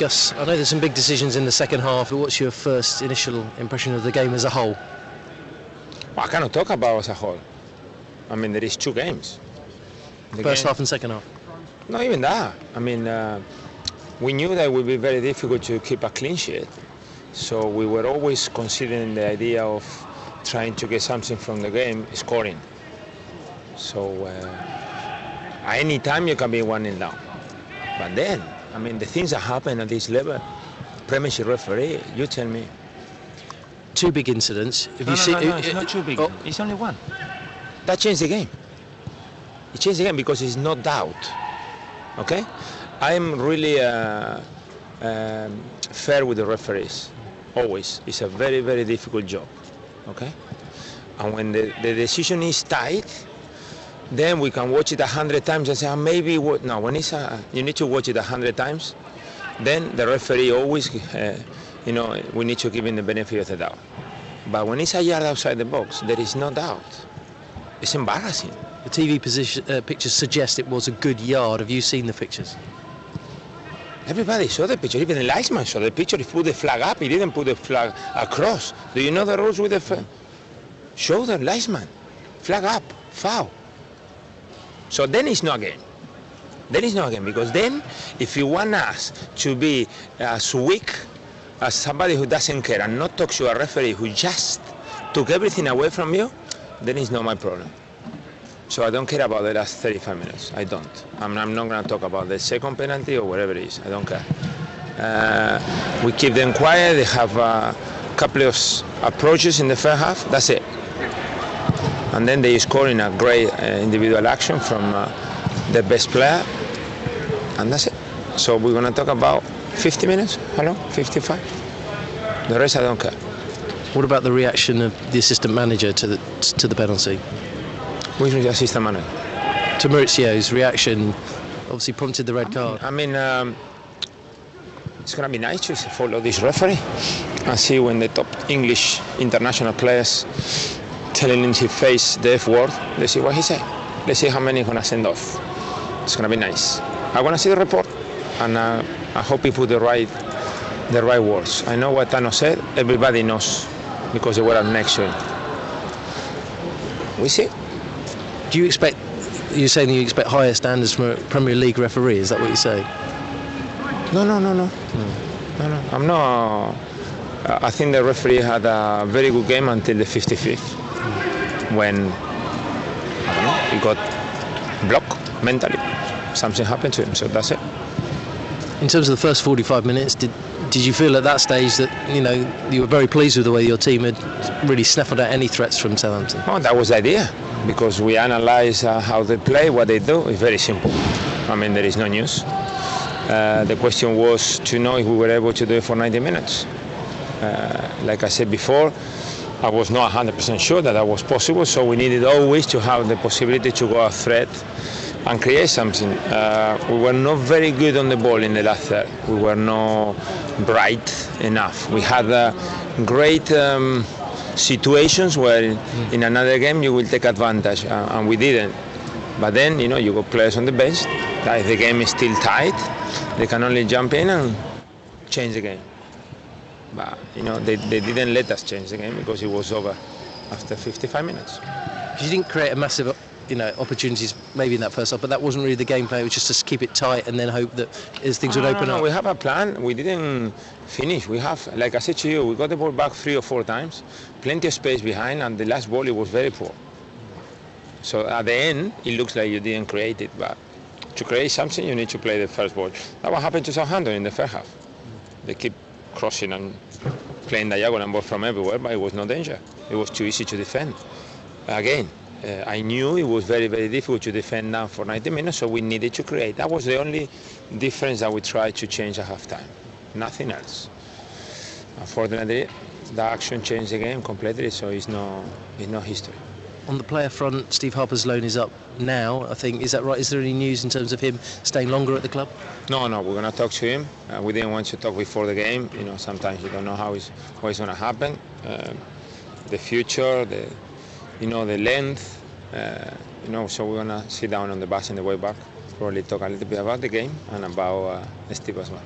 Gus, I know there's some big decisions in the second half, but what's your first initial impression of the game as a whole? Well, I cannot talk about as a whole. I mean, there is two games. First half and second half? Not even that. I mean, we knew that it would be very difficult to keep a clean sheet. So we were always considering the idea of trying to get something from the game, scoring. So any time you can be 1-0 down. But then, I mean, the things that happen at this level, Premiership referee, you tell me. Two big incidents. No, it's not too big. Oh. It's only one. That changed the game. It changed the game because it's no doubt. Okay? I'm really fair with the referees. Always. It's a very, very difficult job. Okay? And when the decision is tight, then we can watch it 100 times and say, oh, maybe what? No, when it's you need to watch it 100 times. Then the referee always, we need to give him the benefit of the doubt. But when it's a yard outside the box, there is no doubt. It's embarrassing. The TV pictures suggest it was a good yard. Have you seen the pictures? Everybody saw the picture. Even the linesman saw the picture. He put the flag up. He didn't put the flag across. Do you know the rules with the flag? Show the linesman. Flag up. Foul. So then it's not a game. Then it's not a game, because then if you want us to be as weak as somebody who doesn't care and not talk to a referee who just took everything away from you, then it's not my problem. So I don't care about the last 35 minutes. I don't. I'm not going to talk about the second penalty or whatever it is. I don't care. We keep them quiet. They have a couple of approaches in the first half. That's it. And then they score in a great individual action from the best player. And that's it. So we're going to talk about 50 minutes. Hello? 55? The rest I don't care. What about the reaction of the assistant manager to the penalty? Which is the assistant manager? To Maurizio's reaction, obviously prompted the red card. I mean, it's going to be nice to follow this referee and see when the top English international players telling him to face the F word. Let's see what he said. Let's see how many he's going to send off. It's going to be nice. I want to see the report, and I hope he put the right words. I know what Tano said. Everybody knows because they were up next to him. We see. Do you expect? You're saying you expect higher standards from a Premier League referee? Is that what you say? No. I'm not. I think the referee had a very good game until the 55th, when he got blocked mentally. Something happened to him, so that's it. In terms of the first 45 minutes, did you feel at that stage that you were very pleased with the way your team had really snuffed out any threats from Southampton? Oh, that was the idea, because we analyse how they play, what they do. It's very simple. I mean, there is no news. The question was to know if we were able to do it for 90 minutes. Like I said before, I was not 100% sure that was possible, so we needed always to have the possibility to go a threat and create something. We were not very good on the ball in the last third. We were not bright enough. We had great situations where in another game you will take advantage, and we didn't. But then, you got players on the bench that if the game is still tight, they can only jump in and change the game. But, they didn't let us change the game because it was over after 55 minutes. You didn't create a massive opportunities maybe in that first half, but that wasn't really the game plan. It was just to keep it tight and then hope that as things would open up. We have a plan. We didn't finish. We have, like I said to you, we got the ball back 3 or 4 times, plenty of space behind, and the last ball, it was very poor. So at the end, it looks like you didn't create it, but to create something, you need to play the first ball. That's what happened to Southampton in the first half. They keep crossing and playing diagonal ball from everywhere, but it was no danger. It was too easy to defend. Again, I knew it was very, very difficult to defend now for 90 minutes, so we needed to create. That was the only difference that we tried to change at halftime. Nothing else. Unfortunately, the action changed the game completely, so it's no history. On the player front, Steve Harper's loan is up now, I think. Is that right? Is there any news in terms of him staying longer at the club? No, we're going to talk to him. We didn't want to talk before the game. Sometimes you don't know what is going to happen. The future, the length, so we're going to sit down on the bus on the way back, probably talk a little bit about the game and about Steve as well.